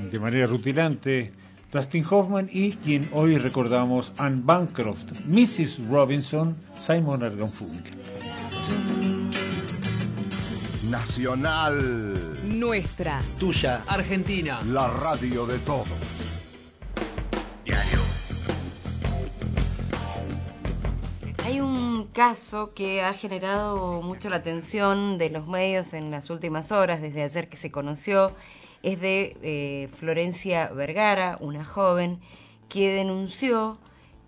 de manera rutilante Dustin Hoffman y quien hoy recordamos, Anne Bancroft, Mrs. Robinson, Simon Garfunkel. Nacional. Nuestra. Tuya. Argentina. La radio de todos. Diario. Hay un caso que ha generado mucho la atención de los medios en las últimas horas, desde ayer que se conoció. Es de Florencia Vergara, una joven que denunció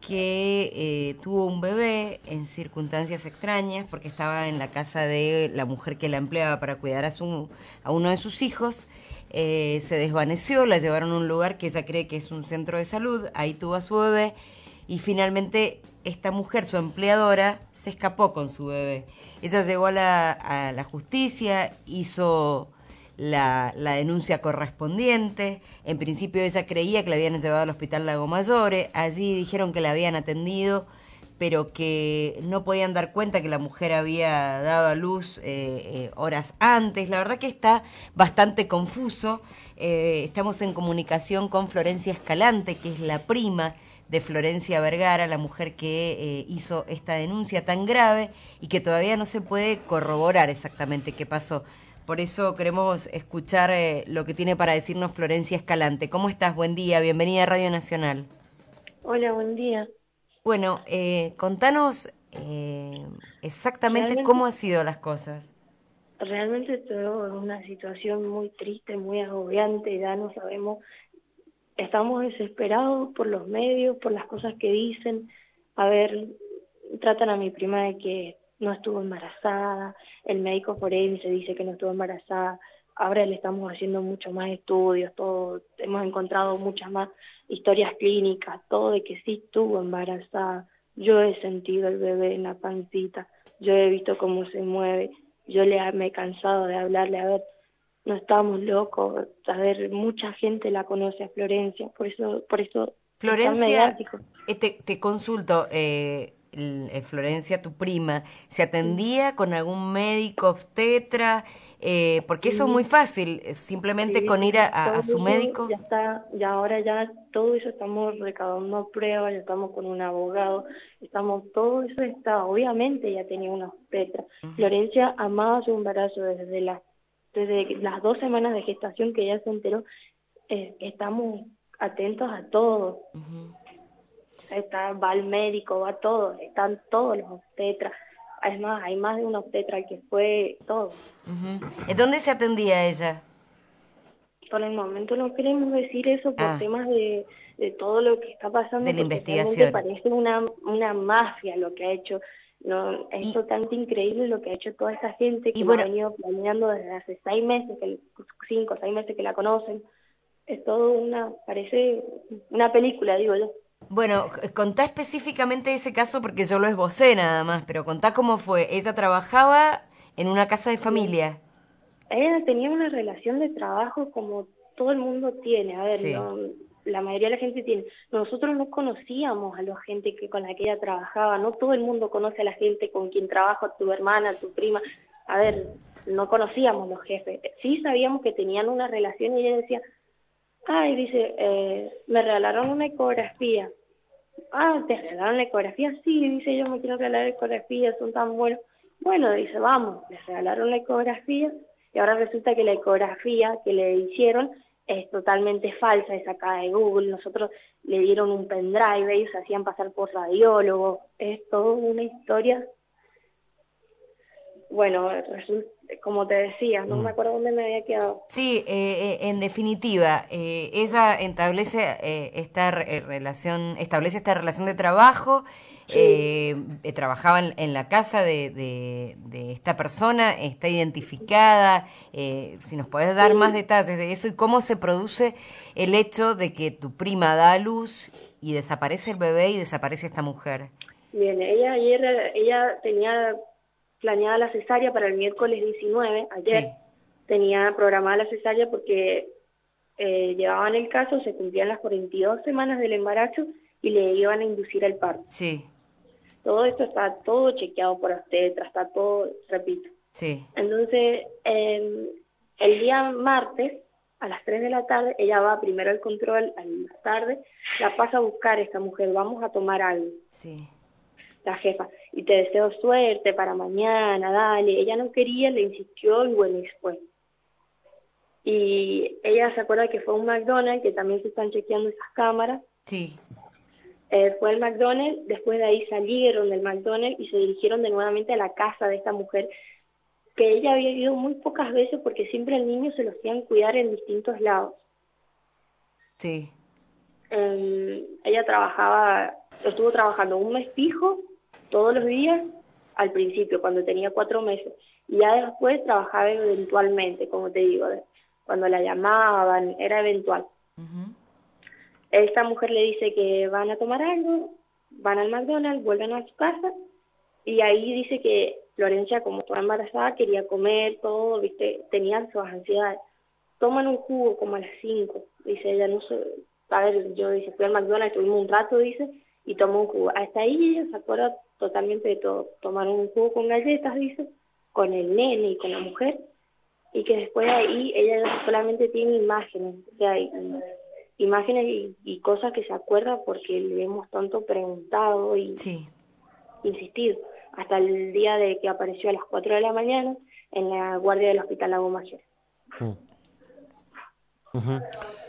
que tuvo un bebé en circunstancias extrañas porque estaba en la casa de la mujer que la empleaba para cuidar a uno de sus hijos. Se desvaneció, la llevaron a un lugar que ella cree que es un centro de salud, ahí tuvo a su bebé y finalmente esta mujer, su empleadora, se escapó con su bebé. Ella llegó a la justicia, hizo la denuncia correspondiente. En principio ella creía que la habían llevado al hospital Lago Mayore, allí dijeron que la habían atendido, pero que no podían dar cuenta que la mujer había dado a luz horas antes. La verdad que está bastante confuso. Estamos en comunicación con Florencia Escalante, que es la prima de Florencia Vergara, la mujer que hizo esta denuncia tan grave y que todavía no se puede corroborar exactamente qué pasó. Por eso queremos escuchar lo que tiene para decirnos Florencia Escalante. ¿Cómo estás? Buen día, bienvenida a Radio Nacional. Hola, buen día. Bueno, contanos exactamente cómo han sido las cosas. Realmente estoy en una situación muy triste, muy agobiante, ya no sabemos, estamos desesperados por los medios, por las cosas que dicen. A ver, tratan a mi prima de que no estuvo embarazada, el médico forense dice que no estuvo embarazada, ahora le estamos haciendo mucho más estudios, todo, hemos encontrado muchas más historias clínicas, todo de que sí estuvo embarazada. Yo he sentido el bebé en la pancita, yo he visto cómo se mueve, me he cansado de hablarle, a ver, no estamos locos, a ver, mucha gente la conoce a Florencia, por eso es tan Florencia, mediático. te consulto, Florencia, tu prima, ¿se atendía con algún médico obstetra? Porque eso es muy fácil, simplemente Sí, con ir a todo su eso médico. ya está, ya ahora ya todo eso estamos recaudando pruebas, ya estamos con un abogado, todo eso está, obviamente ya tenía una obstetra. Florencia amaba su embarazo desde las 2 semanas de gestación que ella se enteró, estamos atentos a todo. Va al médico, va todo, están todos los obstetras. Es más, hay más de una obstetra que fue todo. ¿En dónde se atendía ella? Por el momento no queremos decir eso por temas de todo lo que está pasando, de la porque realmente investigación. parece una mafia lo que ha hecho. No, es totalmente increíble lo que ha hecho toda esta gente que lo ha venido planeando desde hace 6 meses, 5 o 6 meses que la conocen. Es todo parece una película, digo yo. Bueno, contá específicamente ese caso porque yo lo esbocé nada más, pero contá cómo fue. Ella trabajaba en una casa de familia. Ella tenía una relación de trabajo como todo el mundo tiene. A ver, Sí. no, la mayoría de la gente tiene. Nosotros no conocíamos a la gente con la que ella trabajaba. No todo el mundo conoce a la gente con quien trabaja, tu hermana, tu prima. A ver, no conocíamos los jefes. Sí sabíamos que tenían una relación y ella decía, ay, dice, me regalaron una ecografía. Ah, ¿te regalaron la ecografía? Sí, dice, yo me quiero regalar la ecografía, son tan buenos. Bueno, dice, vamos, les regalaron la ecografía y ahora resulta que la ecografía que le hicieron es totalmente falsa, es sacada de Google. Nosotros le dieron un pendrive, ellos se hacían pasar por radiólogos. Es toda una historia. Bueno, resulta, como te decía, no me acuerdo dónde me había quedado. Sí, en definitiva, ella establece esta relación de trabajo. Trabajaba en la casa de esta persona, está identificada. Si nos podés dar más detalles de eso y cómo se produce el hecho de que tu prima da a luz y desaparece el bebé y desaparece esta mujer. Bien, ella tenía planeada la cesárea para el miércoles 19, ayer. Sí. Tenía programada la cesárea porque llevaban el caso, se cumplían las 42 semanas del embarazo y le iban a inducir el parto. Sí. Todo esto está todo chequeado por obstetra, está todo, repito. Sí. Entonces, el día martes a las 3 de la tarde, ella va primero al control, a la tarde, la pasa a buscar esta mujer, vamos a tomar algo. Sí. La jefa, y te deseo suerte para mañana, dale. Ella no quería, le insistió y bueno, y fue. Y ella se acuerda que fue a un McDonald's, que también se están chequeando esas cámaras. Sí. Fue al McDonald's, después de ahí salieron del McDonald's y se dirigieron de nuevamente a la casa de esta mujer, que ella había ido muy pocas veces porque siempre al niño se lo hacían cuidar en distintos lados. Sí. Ella estuvo trabajando un mes fijo, todos los días, al principio, cuando tenía 4 meses. Y ya después trabajaba eventualmente, como te digo, cuando la llamaban, era eventual. Uh-huh. Esta mujer le dice que van a tomar algo, van al McDonald's, vuelven a su casa, y ahí dice que Florencia, como toda embarazada, quería comer, todo, viste, tenían sus ansiedades. Toman un jugo como a las 5, dice ella, no sé, a ver, yo dice, fui al McDonald's, tuvimos un rato, dice, y tomó un jugo. Hasta ahí ella se acuerda totalmente de todo. Tomaron un jugo con galletas, dice, con el nene y con la mujer, y que después de ahí ella solamente tiene imágenes, o sea, imágenes y cosas que se acuerda porque le hemos tanto preguntado y Sí. insistido, hasta el día de que apareció a las 4 de la mañana en la guardia del Hospital Lago Mayor. Uh-huh.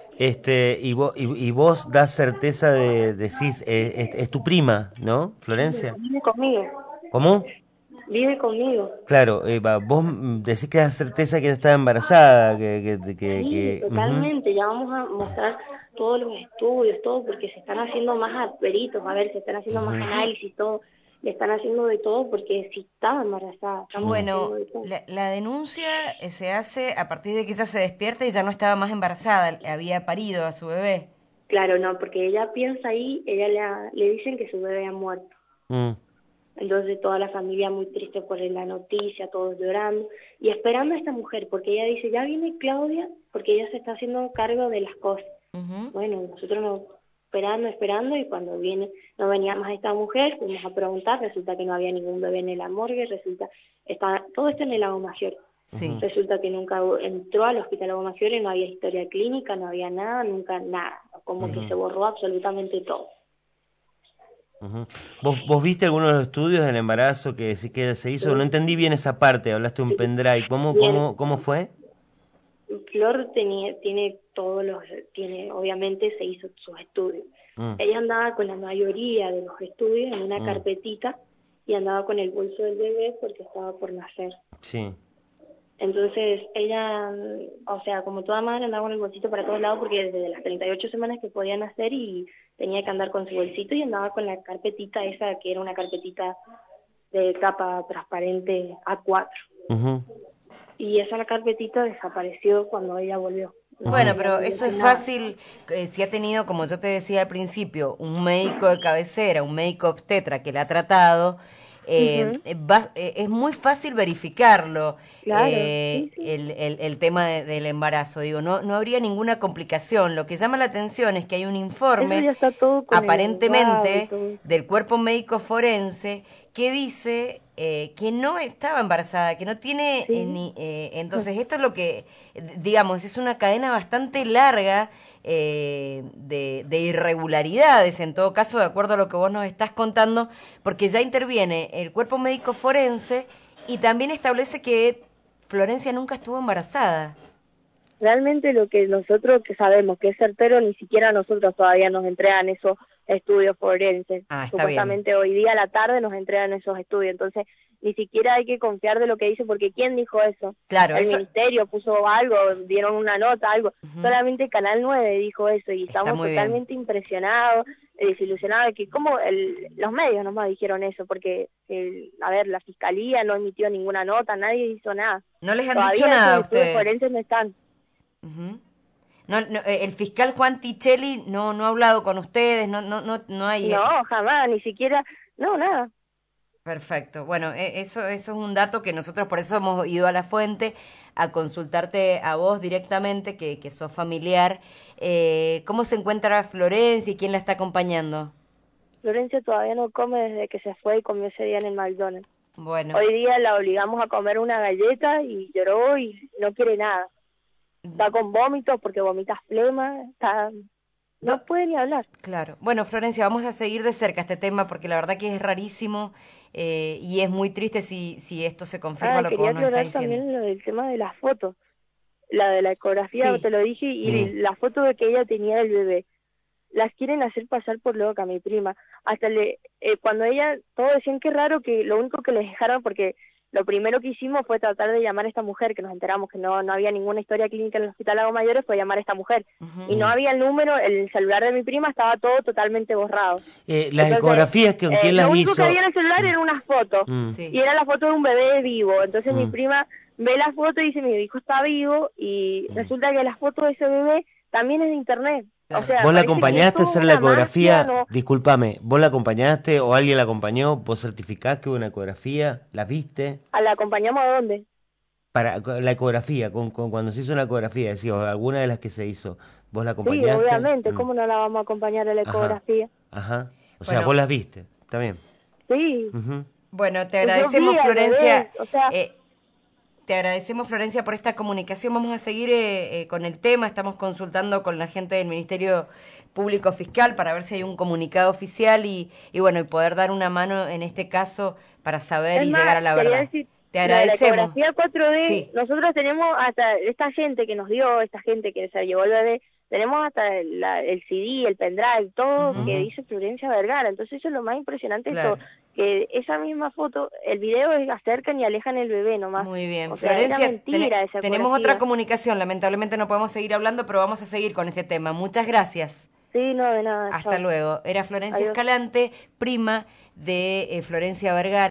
Y vos das certeza decís, es tu prima, ¿no, Florencia? Vive conmigo, ¿Cómo? vive conmigo. Claro, vos decís que das certeza que ella estaba embarazada, Sí, ujú, totalmente, ya vamos a mostrar todos los estudios, todo, porque se están haciendo más peritos, a ver, se están haciendo más ujú, Y análisis, todo, le están haciendo de todo porque si estaba embarazada, estamos haciendo bueno, de todo. la denuncia se hace a partir de que ella se despierta y ya no estaba más embarazada, había parido a su bebé. Claro, no, porque ella piensa ahí, le dicen que su bebé ha muerto. mm, Entonces toda la familia muy triste por la noticia, todos llorando y esperando a esta mujer, porque ella dice, ya viene Claudia, porque ella se está haciendo cargo de las cosas. Ujú. Bueno, nosotros nos esperando y cuando no venía más esta mujer, fuimos a preguntar, resulta que no había ningún bebé en la morgue, todo esto en el Lago Mayor. Sí. Resulta que nunca entró al Hospital Lago Mayor y no había historia clínica, no había nada, nunca nada, como que ujú, se borró absolutamente todo. ujú. ¿Vos viste algunos de los estudios del embarazo que sí que se hizo? No Sí, entendí bien esa parte, hablaste de un sí, pendrive, bien. ¿cómo fue? Flor obviamente se hizo sus estudios. Mm, Ella andaba con la mayoría de los estudios en una mm, carpetita y andaba con el bolso del bebé porque estaba por nacer. sí, Entonces ella, o sea, como toda madre andaba con el bolsito para todos lados porque desde las 38 semanas que podía nacer y tenía que andar con su bolsito y andaba con la carpetita esa que era una carpetita de tapa transparente A4. ujú, Y esa carpetita desapareció cuando ella volvió. No, Bueno, ella pero volvió eso es sin nada. fácil, si ha tenido, como yo te decía al principio, un médico de cabecera, un médico obstetra que la ha tratado, Ujú, es muy fácil verificarlo, claro, sí, sí. el tema del embarazo. Digo, no habría ninguna complicación. Lo que llama la atención es que hay un Eso informe, ya está todo con el abogado y aparentemente, todo eso. del cuerpo médico forense que dice que no estaba embarazada, que no tiene Sí, entonces esto es lo que, digamos, es una cadena bastante larga de irregularidades, en todo caso, de acuerdo a lo que vos nos estás contando, porque ya interviene el cuerpo médico forense y también establece que Florencia nunca estuvo embarazada. realmente lo que nosotros que sabemos que es certero, ni siquiera nosotros todavía nos entregan esos estudios forenses. Ah, está bien. Supuestamente hoy día a la tarde nos entregan esos estudios, entonces ni siquiera hay que confiar de lo que dice, porque ¿quién dijo eso? Claro, El eso ministerio puso algo, dieron una nota, algo. ujú, Solamente Canal 9 dijo eso y está estamos muy bien. totalmente impresionados, desilusionados de que como los medios nomás dijeron eso, porque, a ver, la fiscalía no emitió ninguna nota, nadie hizo nada. No les han dicho Todavía nada esos a estudios ustedes. forenses no están. Ujú. El fiscal Juan Tichelli no ha hablado con ustedes, no hay. No, jamás, ni siquiera, no, nada. Perfecto. Bueno, eso es un dato que nosotros por eso hemos ido a la fuente a consultarte a vos directamente, que sos familiar. ¿Cómo se encuentra Florencia y quién la está acompañando? Florencia todavía no come desde que se fue y comió ese día en el McDonald's. Bueno, Hoy día la obligamos a comer una galleta y lloró y no quiere nada. está con vómitos porque vomita flema, no puede ni hablar. Claro. Bueno, Florencia, vamos a seguir de cerca este tema porque la verdad que es rarísimo y es muy triste si esto se confirma lo que vos nos está diciendo. Quería aclarar también lo del tema de las fotos, la de la ecografía, Sí. te lo dije, y la foto de que ella tenía del bebé. Las quieren hacer pasar por loca, mi prima. Hasta cuando ella, todos decían que raro, que lo único que les dejaron, porque lo primero que hicimos fue tratar de llamar a esta mujer, que nos enteramos que no había ninguna historia clínica en el Hospital Lago Mayores, fue llamar a esta mujer. Y no había el número, el celular de mi prima estaba todo totalmente borrado. Las ecografías, ¿con quién las hizo? Lo único que había en el celular era una foto, Sí. y era la foto de un bebé vivo. Entonces mi prima ve la foto y dice, mi hijo está vivo, y resulta que la foto de ese bebé también es de internet. O sea, ¿Vos la acompañaste a hacer la ecografía? ¿no? Discúlpame, ¿vos la acompañaste o alguien la acompañó? ¿Vos certificás que hubo una ecografía? ¿La viste? ¿La acompañamos a dónde? Para la ecografía, cuando se hizo una ecografía, decís, o alguna de las que se hizo, ¿vos la acompañaste? Sí, obviamente, ¿cómo no la vamos a acompañar a la ecografía? Ajá. O sea, vos las viste, está bien. Sí. Bueno, te agradecemos, Yo vi al Florencia. bebé, o sea, te agradecemos, Florencia, por esta comunicación. Vamos a seguir con el tema. Estamos consultando con la gente del Ministerio Público Fiscal para ver si hay un comunicado oficial y bueno, y poder dar una mano en este caso para saber y llegar a la verdad. Te agradecemos. La ecografía 4D, Sí. nosotros tenemos hasta esta gente que nos dio, esta gente que se llevó el bebé, tenemos hasta el CD, el pendrive, todo que dice Florencia Vergara. Entonces eso es lo más impresionante, Claro. que esa misma foto, el video es acercan y alejan el bebé nomás. Muy bien, O sea, era Florencia, mentira esa tenemos ecografía. otra comunicación. Lamentablemente no podemos seguir hablando, pero vamos a seguir con este tema. Muchas gracias. Sí, no, de nada. Hasta chao. luego. Era Florencia Adiós. Escalante, prima de Florencia Vergara.